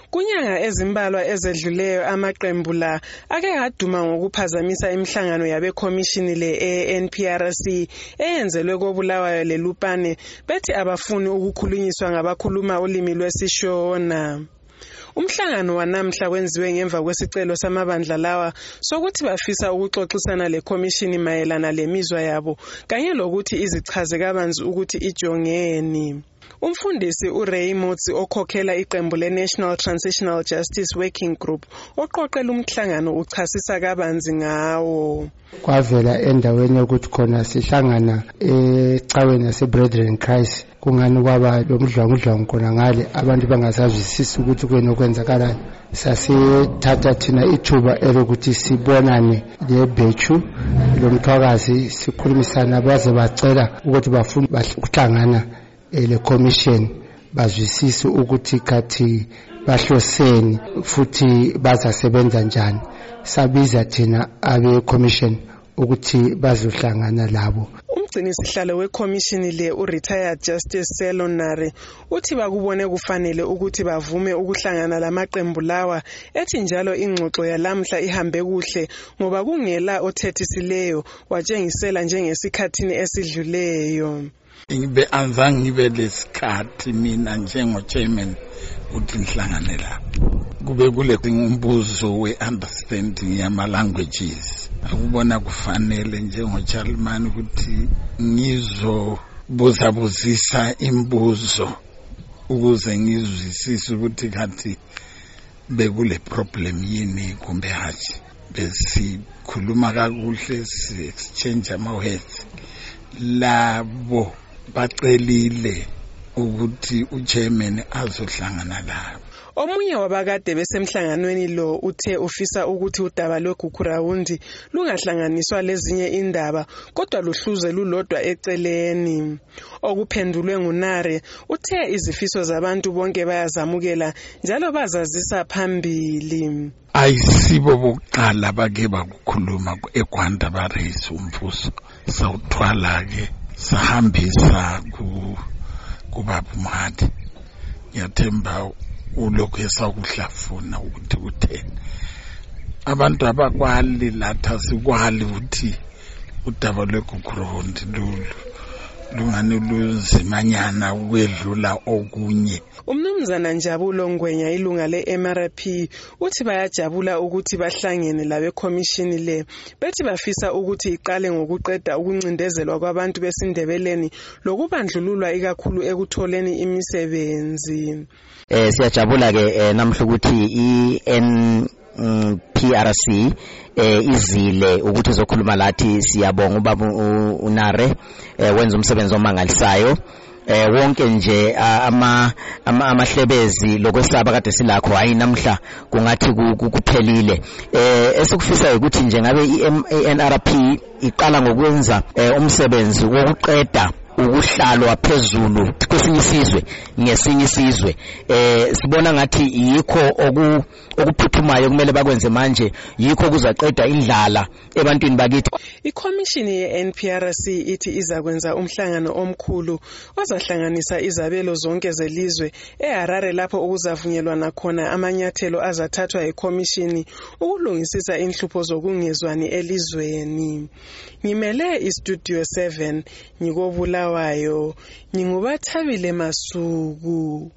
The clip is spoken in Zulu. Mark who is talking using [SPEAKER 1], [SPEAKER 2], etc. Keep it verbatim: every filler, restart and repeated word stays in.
[SPEAKER 1] Kunyanga ezimbalwa ezedluleyo amaqembu la ake aduma ngokuphazamisa imihlangano yabe commission le e-N P R C eyenzelwe koBulawayo leLupane bethi abafuni ukukhulunyiswa ngabakhuluma ulimi lwesiShona. Umhlangano wanamhla wenziwe ngemva kwesicelo samabandla lawa sokuthi bafisa ukuxoxisana leCommission mayelana lemizwa yabo kanye lokuthi izichaze kabanzi ukuthi ijongeni. Umfundisi uRay Motsi okhokhela iqembu leNational Transitional Justice Working Group oqoqela umhlangano uchasisa kabanzi ngawo.
[SPEAKER 2] Kwavela endaweni yokuthi khona sihlangana ecaweni yaseBrethren Christ kungani kwaba lomdlwangudlwangu khona ngale abantu bangasazwisisi ukuthi kwenokwenzakalani. Sasithatha thina ithuba elokuthi sibonane lebhechu lomthwakazi sikhulumisana baze bacela ukuthi bafuna ukuhlangana le commission bazwisise ukuthi kathi bahloseni futhi bazasebenza njani. Sabiza thina abe commission ukuthi bazohlangana labo.
[SPEAKER 1] Umgcini sihlalo weCommission le uRetired Justice Selonare uthi bakubone kufanele ukuthi bavume ukuhlangana lamaqembu lawa ethi njalo ingxoxo yalamhla ihambe kuhle ngoba kungela othethisileyo watshengisela njengesikhathini esidluleyo.
[SPEAKER 3] Ngibe anzange ngibe lesikhathi mina njengo chairman ukuthi ngihlangane la kube kule umbuzo we-understanding yama languages. Akubona kufanele njengo chairman ukuthi ngizobuza buzisa imbuzo ukuze ngizwisise ukuthi kathi bekule problem yini kumbe hathi besikhuluma kakuhle si exchange ama words labo bacelile ukuthi uchairman azohlangana labo.
[SPEAKER 1] Omunye wabakade besemhlanganweni lo uthe ufisa ukuthi udaba lweGugurawundi lungahlanganiswa lezinye indaba kodwa luhluze lulodwa eceleni. Okuphendulwe nguNare uthe izifiso zabantu bonke bayazamukela njalo bazazisa phambili.
[SPEAKER 3] Ayisibo bokuqala bake bakukhuluma eGwanda bareyisa umvuso sawuthwala ke sahambisa ku kubaba Mhadi. Ngiyathemba ulokhu esakuhlafuna ukuthi utheni abantu abakwali latha sikwali ukuthi udaba lweGugurawundi lolu lungani luzimanyana ukwedlula okunye.
[SPEAKER 1] Umnumzana Njabulo Ngwenya ilunga le-M R P uthi bayajabula ukuthi bahlangene labe commission le bethi bafisa ukuthi iqale ngokuqeda ukuncindezelwa kwabantu besindebeleni lokubandlululwa ikakhulu ekutholeni imisebenzi.
[SPEAKER 4] Eh siyajabula ke namhla ukuthi i-N P R C eh izile ukuthi zokhuluma lathi siyabonga ubaba uNare wenza umsebenzi omangalisayo. Eh wonke nje ama amahlebezi lokwesaba kade silakho hayi namhla kungathi kuphelile. Eh esikufisa ukuthi nje ngabe i-N R P iqala ngokwenza umsebenzi wokuqeda ukuhlalwa phezulu kwesinye isizwe ngesinye isizwe. Eh sibona ngathi yikho oku okuphuthumayo kumele bakwenze manje yikho kuzaqeda indlala ebantwini bakithi.
[SPEAKER 1] iCommission ye-N P R C ithi izakwenza umhlangano omkhulu ozahlanganisa izabelo zonke zelizwe eHarare lapho okuzavunyelwana khona amanyathelo azathathwa iCommission ukulungisisa inhlupho zokungezwani elizweni. Ngimele iStudio seven ngikobulawayo, ngingubathabile Masuku.